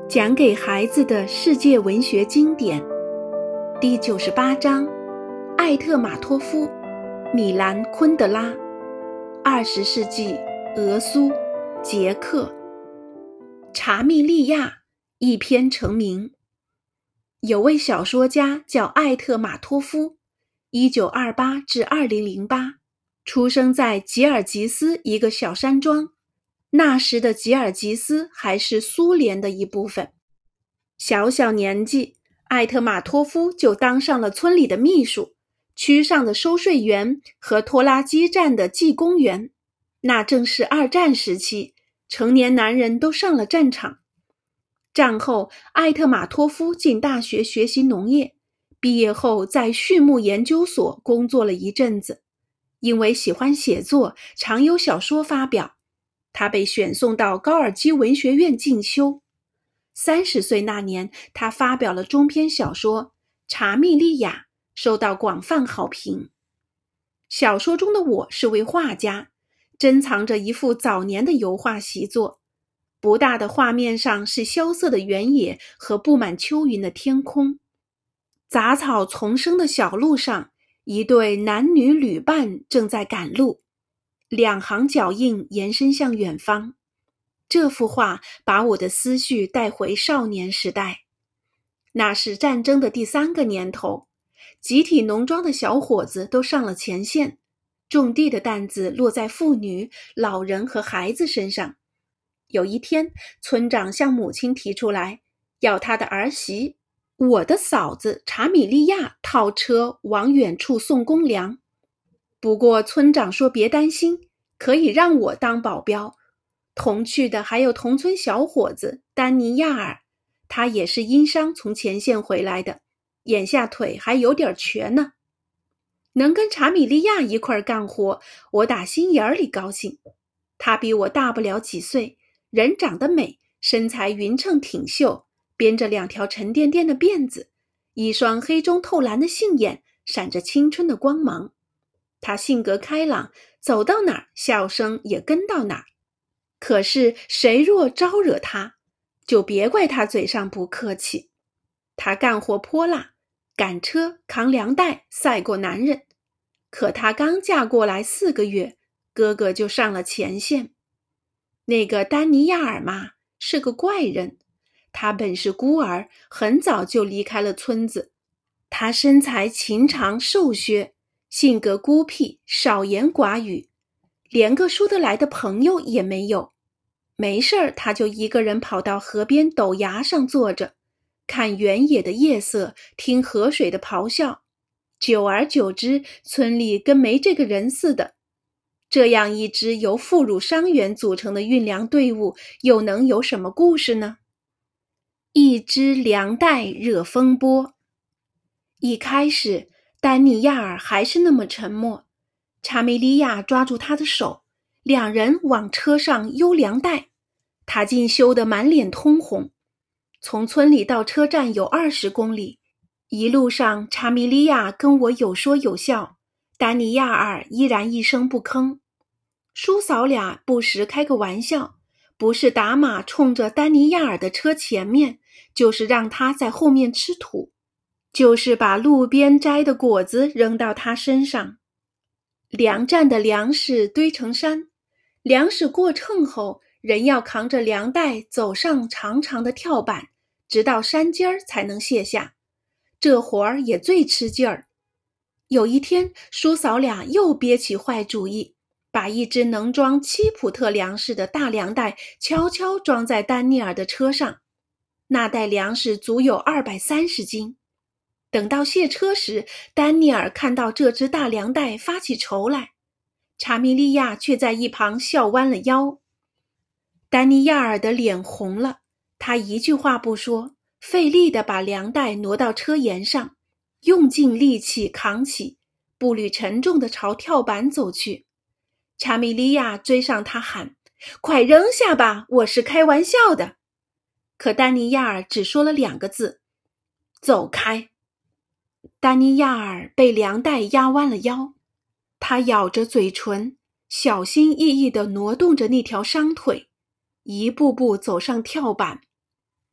讲给孩子的世界文学经典第98章，艾特马托夫，米兰昆德拉，20世纪俄苏，捷克。查密利亚一篇成名。有位小说家叫艾特马托夫，1928至2008，出生在吉尔吉斯一个小山庄。那时的吉尔吉斯还是苏联的一部分。小小年纪，艾特马托夫就当上了村里的秘书、区上的收税员和拖拉机站的技工员。那正是二战时期，成年男人都上了战场。战后，艾特马托夫进大学学习农业，毕业后在畜牧研究所工作了一阵子。因为喜欢写作，常有小说发表。他被选送到高尔基文学院进修。30岁那年，他发表了中篇小说《查密利亚》，受到广泛好评。小说中的我是位画家，珍藏着一幅早年的油画习作。不大的画面上是萧瑟的原野和布满秋云的天空。杂草丛生的小路上，一对男女旅伴正在赶路。2行脚印延伸向远方。这幅画把我的思绪带回少年时代。那是战争的第3个年头，集体农庄的小伙子都上了前线，种地的担子落在妇女、老人和孩子身上。有一天，村长向母亲提出来，要他的儿媳，我的嫂子查米利亚套车往远处送公粮。不过村长说别担心，可以让我当保镖。同去的还有同村小伙子丹尼亚尔，他也是因伤从前线回来的，眼下腿还有点瘸呢。能跟查米利亚一块干活，我打心眼里高兴。他比我大不了几岁，人长得美，身材匀称挺秀，编着2条沉甸甸的辫子，一双黑中透蓝的杏眼闪着青春的光芒。他性格开朗，走到哪儿笑声也跟到哪儿。可是谁若招惹他，就别怪他嘴上不客气。他干活泼辣，赶车扛粮袋赛过男人。可他刚嫁过来4个月，哥哥就上了前线。那个丹尼亚尔嘛，是个怪人。他本是孤儿，很早就离开了村子。他身材颀长瘦削，性格孤僻，少言寡语，连个说得来的朋友也没有。没事儿，他就一个人跑到河边陡崖上坐着，看原野的夜色，听河水的咆哮。久而久之，村里跟没这个人似的。这样一支由妇孺伤员组成的运粮队伍，又能有什么故事呢？一支粮袋惹风波。一开始，丹尼亚尔还是那么沉默。查米利亚抓住他的手，2人往车上悠粮袋。他竟羞得满脸通红。从村里到车站有20公里，一路上查米利亚跟我有说有笑，丹尼亚尔依然一声不吭。叔嫂俩不时开个玩笑，不是打马冲着丹尼亚尔的车前面，就是让他在后面吃土，就是把路边摘的果子扔到他身上。粮站的粮食堆成山，粮食过秤后，人要扛着粮袋走上长长的跳板，直到山尖儿才能卸下。这活儿也最吃劲儿。有一天，叔嫂俩又憋起坏主意，把一只能装7普特粮食的大粮袋悄悄装在丹尼尔的车上。那袋粮食足有230斤。等到卸车时，丹尼尔看到这只大粮袋发起愁来，查米利亚却在一旁笑弯了腰。丹尼亚尔的脸红了，他一句话不说，费力地把粮袋挪到车沿上，用尽力气扛起，步履沉重地朝跳板走去。查米利亚追上他喊，快扔下吧，我是开玩笑的。可丹尼亚尔只说了2个字，走开。丹尼亚尔被粮袋压弯了腰，他咬着嘴唇，小心翼翼地挪动着那条伤腿，一步步走上跳板。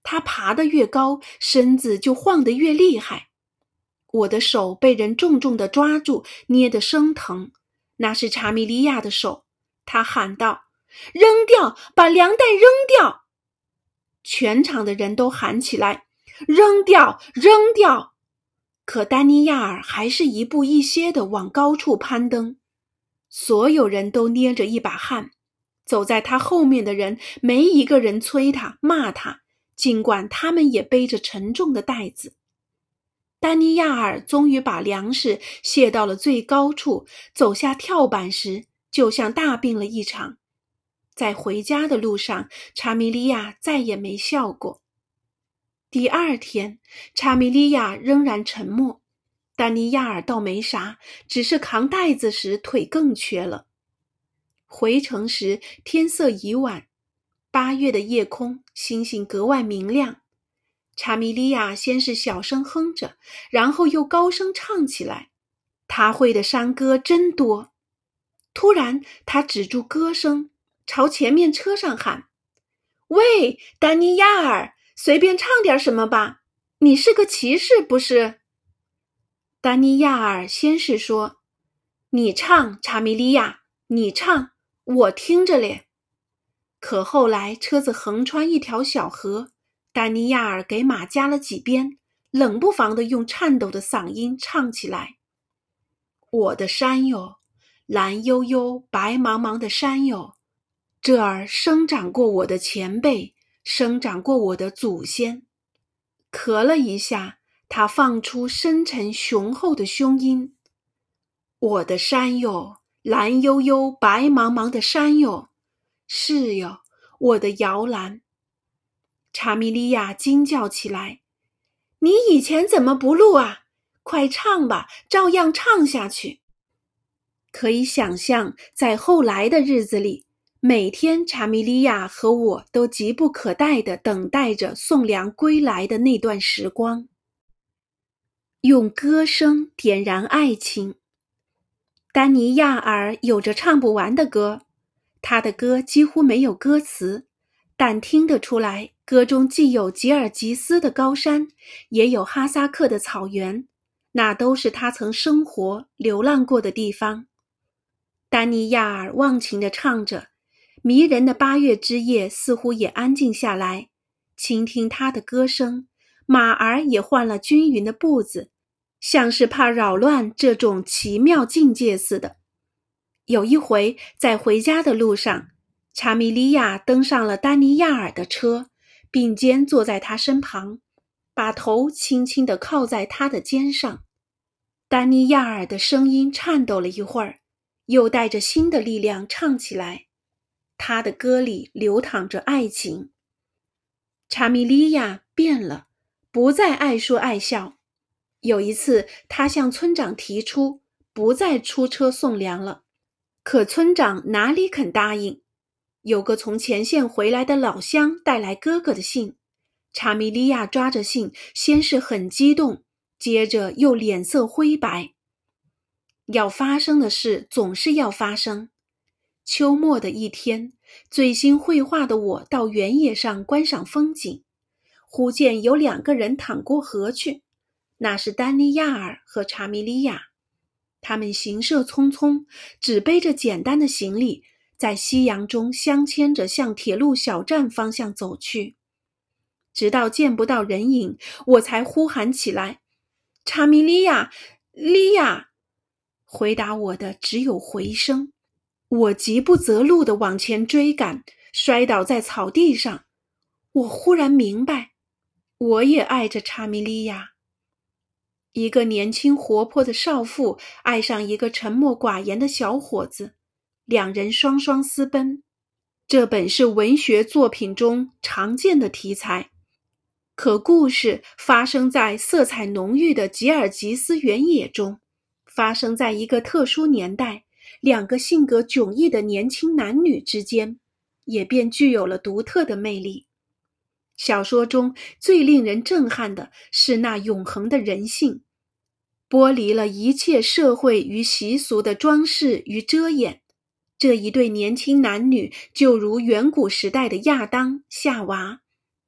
他爬得越高，身子就晃得越厉害。我的手被人重重地抓住，捏得生疼。那是查米利亚的手，他喊道：“扔掉，把粮袋扔掉！”全场的人都喊起来：“扔掉，扔掉！”可丹尼亚尔还是一步一歇地往高处攀登。所有人都捏着一把汗，走在他后面的人没一个人催他骂他，尽管他们也背着沉重的袋子。丹尼亚尔终于把粮食卸到了最高处，走下跳板时就像大病了一场。在回家的路上，查米利亚再也没笑过。第二天，查米利亚仍然沉默，丹尼亚尔倒没啥，只是扛袋子时腿更瘸了。回程时天色已晚，8月的夜空星星格外明亮。查米利亚先是小声哼着，然后又高声唱起来。他会的山歌真多。突然他止住歌声，朝前面车上喊：“喂，丹尼亚尔，随便唱点什么吧，你是个骑士不是？”丹尼亚尔先是说：“你唱，查米利亚，你唱，我听着咧。”可后来车子横穿一条小河，丹尼亚尔给马加了几鞭，冷不防地用颤抖的嗓音唱起来：“我的山哟，蓝悠悠白茫茫的山哟，这儿生长过我的前辈，生长过我的祖先。”咳了一下，他放出深沉雄厚的胸音：“我的山哟，蓝悠悠白茫茫的山哟，是哟，我的摇篮。”查米利亚惊叫起来：“你以前怎么不录啊？快唱吧，照样唱下去。”可以想象，在后来的日子里，每天查米利亚和我都急不可待地等待着送粮归来的那段时光。用歌声点燃爱情。丹尼亚尔有着唱不完的歌，他的歌几乎没有歌词，但听得出来，歌中既有吉尔吉斯的高山，也有哈萨克的草原，那都是他曾生活流浪过的地方。丹尼亚尔忘情地唱着，迷人的8月之夜似乎也安静下来，倾听他的歌声，马儿也换了均匀的步子，像是怕扰乱这种奇妙境界似的。有一回，在回家的路上，查米利亚登上了丹尼亚尔的车，并肩坐在他身旁，把头轻轻地靠在他的肩上。丹尼亚尔的声音颤抖了一会儿，又带着新的力量唱起来。他的歌里流淌着爱情。查米利亚变了，不再爱说爱笑。有一次，他向村长提出不再出车送粮了，可村长哪里肯答应。有个从前线回来的老乡带来哥哥的信，查米利亚抓着信，先是很激动，接着又脸色灰白。要发生的事总是要发生。秋末的一天，醉心绘画的我到原野上观赏风景，忽见有2个人淌过河去，那是丹尼亚尔和查米利亚。他们行色匆匆，只背着简单的行李，在夕阳中相牵着向铁路小站方向走去。直到见不到人影，我才呼喊起来：“查米利亚，利亚！”回答我的只有回声。我急不择路地往前追赶，摔倒在草地上。我忽然明白，我也爱着查米利亚。一个年轻活泼的少妇爱上一个沉默寡言的小伙子，2人双双私奔。这本是文学作品中常见的题材，可故事发生在色彩浓郁的吉尔吉斯原野中，发生在一个特殊年代，2个性格迥异的年轻男女之间，也便具有了独特的魅力。小说中最令人震撼的是那永恒的人性，剥离了一切社会与习俗的装饰与遮掩。这一对年轻男女就如远古时代的亚当、夏娃，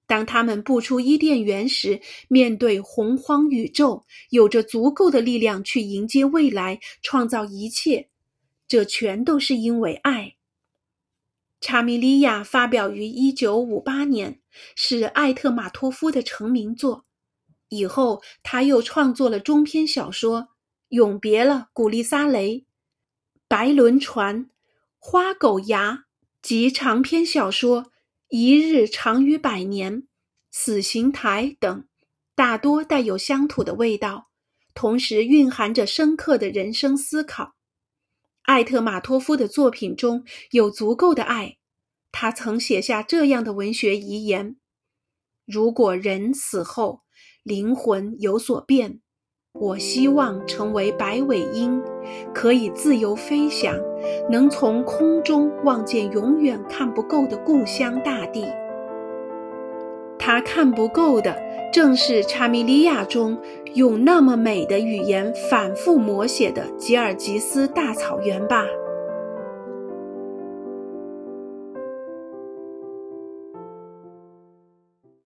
当他们步出伊甸园时，面对洪荒宇宙，有着足够的力量去迎接未来，创造一切。这全都是因为爱。查米利亚发表于1958年，是艾特马托夫的成名作。以后他又创作了中篇小说《永别了，古丽莎雷》、《白轮船》、《花狗牙》及长篇小说《一日长于百年》、《死刑台》等，大多带有乡土的味道，同时蕴含着深刻的人生思考。艾特马托夫的作品中有足够的爱，他曾写下这样的文学遗言：如果人死后灵魂有所变，我希望成为白尾鹰，可以自由飞翔，能从空中望见永远看不够的故乡大地。他看不够的正是查米利亚中用那么美的语言反复摹写的吉尔吉斯大草原吧。